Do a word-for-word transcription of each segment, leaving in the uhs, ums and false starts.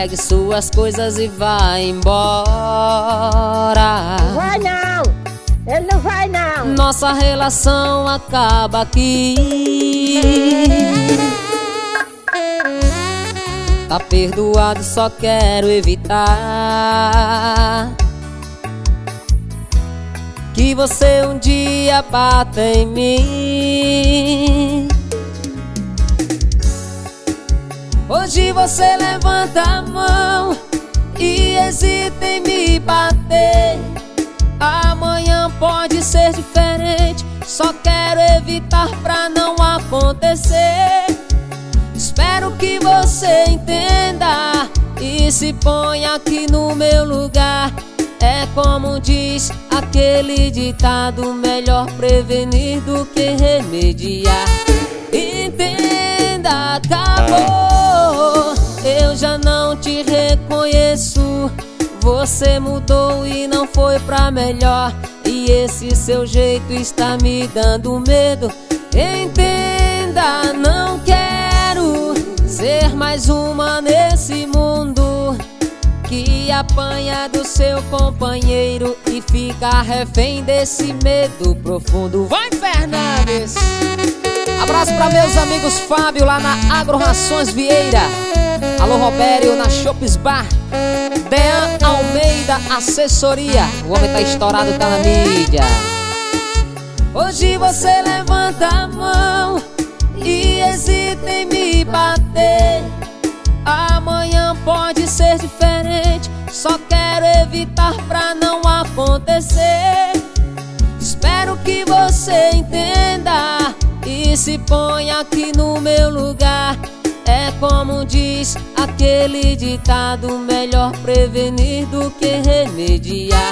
pegue suas coisas e vá embora. Vai não, ele não vai não. Nossa relação acaba aqui. Tá perdoado, só quero evitar que você um dia bata em mim. Hoje você levanta a mão e hesita em me bater. Amanhã pode ser diferente, só quero evitar pra não acontecer. Espero que você entenda e se ponha aqui no meu lugar. É como diz aquele ditado: melhor prevenir do que remediar. Entenda, acabou, eu já não te reconheço. Você mudou e não foi pra melhor, e esse seu jeito está me dando medo. Entenda, não quero ser mais uma nesse mundo que apanha do seu companheiro e fica refém desse medo profundo. Vai, Fernandes! Abraço pra meus amigos Fábio lá na Agro Rações Vieira. Alô, Robério na Shoppes Bar. Dean Almeida Assessoria. O homem tá estourado, tá na mídia. Hoje você levanta a mão e hesita em me bater. Amanhã pode ser diferente, só quero evitar pra não acontecer. Espero que você entenda e se ponha aqui no meu lugar. É como diz aquele ditado: melhor prevenir do que remediar.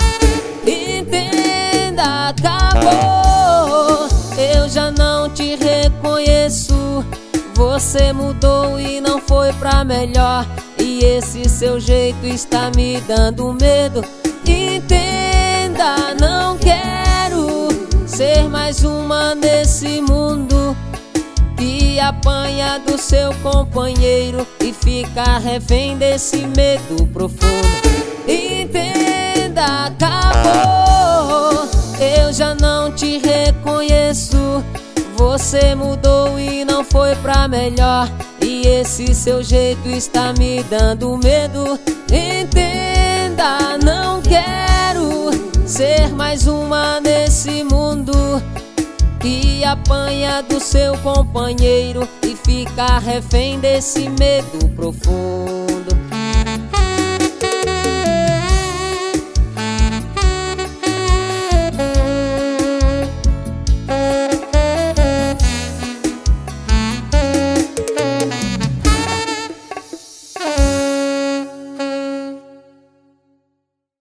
Entenda, acabou, eu já não te reconheço. Você mudou e não foi pra melhor, e esse seu jeito está me dando medo. Entenda, não quero ser mais uma nesse mundo que apanha do seu companheiro e fica refém desse medo profundo. Entenda, acabou, eu já não te reconheço. Você mudou e não foi pra melhor, e esse seu jeito está me dando medo. Entenda, não quero ser mais uma nesse mundo que apanha do seu companheiro e fica refém desse medo profundo.